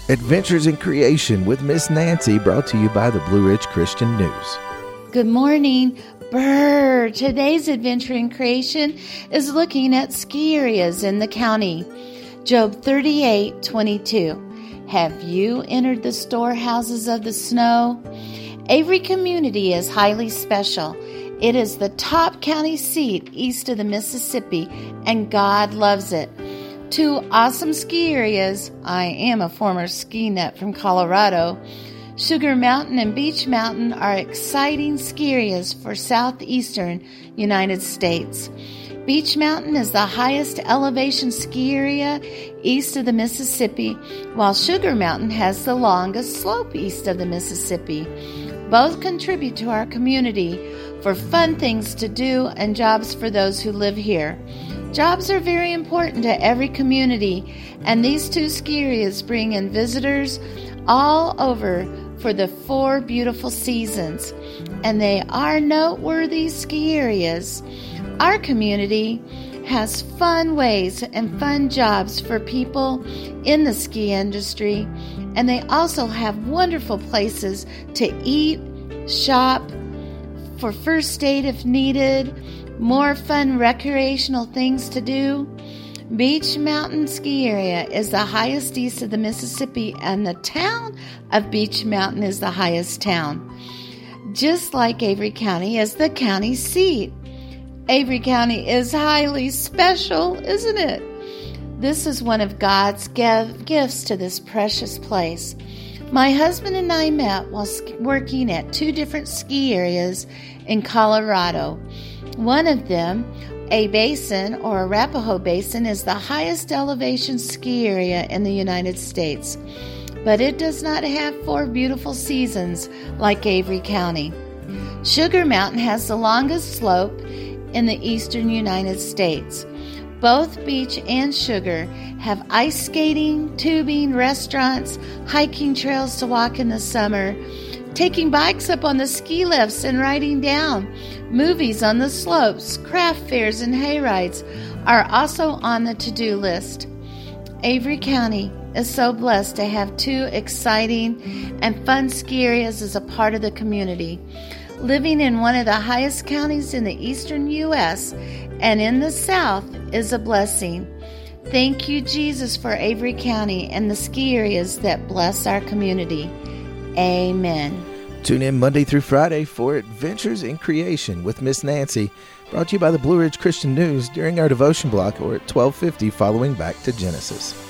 Adventures in Creation with Miss Nancy, brought to you by the Blue Ridge Christian News. Good morning. Brr. Today's Adventure in Creation is looking at ski areas in the county. Job 38:22. Have you entered the storehouses of the snow? Avery community is highly special. It is the top county seat east of the Mississippi, and God loves it. Two awesome ski areas. I am a former ski nut from Colorado. Sugar Mountain and Beech Mountain are exciting ski areas for southeastern United States. Beech Mountain is the highest elevation ski area east of the Mississippi, while Sugar Mountain has the longest slope east of the Mississippi. Both contribute to our community for fun things to do and jobs for those who live here. Jobs are very important to every community, and these two ski areas bring in visitors all over for the 4 beautiful seasons, and they are noteworthy ski areas. Our community has fun ways and fun jobs for people in the ski industry, and they also have wonderful places to eat, shop, for first aid if needed, more fun recreational things to do. Beech Mountain Ski Area is the highest east of the Mississippi, and the town of Beech Mountain is the highest town. Just like Avery County is the county seat. Avery County is highly special, isn't it? This is one of God's gifts to this precious place. My husband and I met while working at 2 different ski areas in Colorado. One of them, a basin or Arapahoe Basin, is the highest elevation ski area in the United States, but it does not have 4 beautiful seasons like Avery County. Sugar Mountain has the longest slope in the eastern United States. Both Beech and Sugar have ice skating, tubing, restaurants, hiking trails to walk in the summer, taking bikes up on the ski lifts and riding down. Movies on the slopes, craft fairs, and hayrides are also on the to-do list. Avery County is so blessed to have 2 exciting and fun ski areas as a part of the community. Living in one of the highest counties in the eastern U.S. and in the South is a blessing. Thank you, Jesus, for Avery County and the ski areas that bless our community. Amen. Tune in Monday through Friday for Adventures in Creation with Miss Nancy, brought to you by the Blue Ridge Christian News during our devotion block or at 12:50 following Back to Genesis.